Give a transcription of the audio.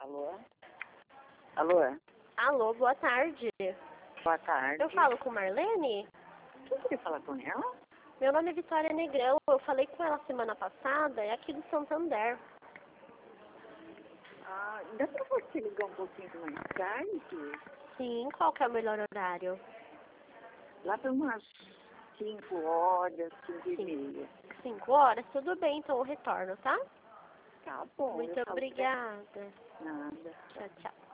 Alô? Alô? Alô, boa tarde. Boa tarde. Eu falo com Marlene? Quem queria falar com ela? Meu nome é Vitória Negrão. Eu falei com ela semana passada, é aqui do Santander. Ah, dá pra você ligar um pouquinho mais tarde? Sim, qual que é o melhor horário? Lá para umas 5 horas, 5h30. 5 horas? Tudo bem, então eu retorno, tá? Tá bom. Muito obrigada. Nada. Tchau, tchau.